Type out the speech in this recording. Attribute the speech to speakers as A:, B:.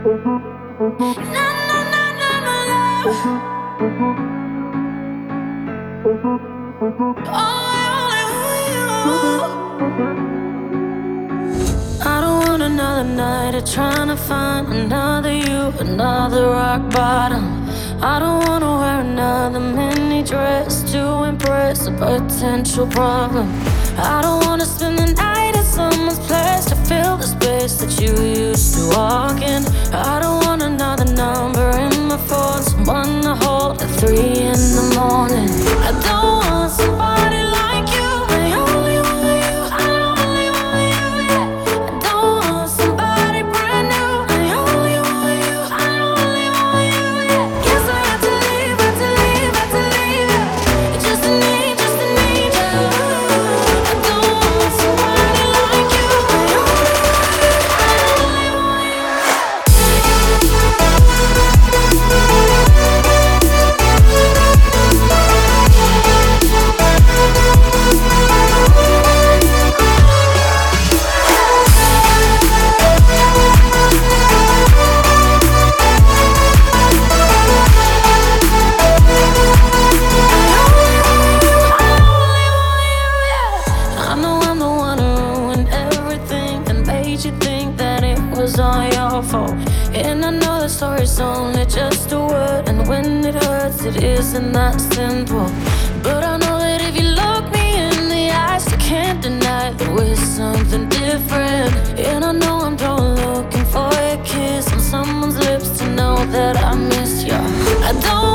A: Na na na na na love. I don't want another night of trying to find another you, another rock bottom. I don't wanna wear another mini dress to impress a potential problem. I don't wanna spend the night at someone's place to fill the space that you used to walk in. I don't want another number in my phone, someone to hold at 3 in the morning. I don't want somebody like you. I only want you. I only want you. Yeah. I don't want somebody brand new. I only want you. I only want you. Yeah. Guess I have to leave. Have to leave. Have to leave. Yeah. Just a need. Just a need you. I don't want somebody like you. I only want you. I only want you. I know I'm the one who ruined everything and made you think that it was all your fault. And I know the story's only just a word, and when it hurts, it isn't that simple. But I know that if you look me in the eyes, you can't deny that we're something different. And I know I'm done looking for a kiss on someone's lips to know that I miss you. I don't